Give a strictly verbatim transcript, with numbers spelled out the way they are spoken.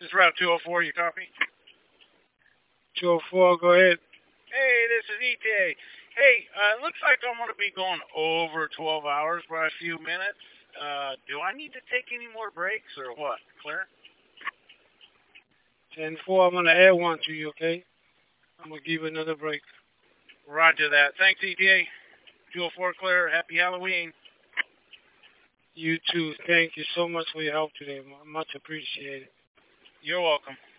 This is Route two oh four, you copy? two oh four, go ahead. Hey, this is E T A. Hey, uh, it looks like I'm going to be going over twelve hours by a few minutes. Uh, do I need to take any more breaks or what? Clear? ten four, I'm going to add one to you, okay? I'm going to give you another break. Roger that. Thanks, E T A. two oh four clear. Happy Halloween. You too. Thank you so much for your help today. Much appreciated. You're welcome.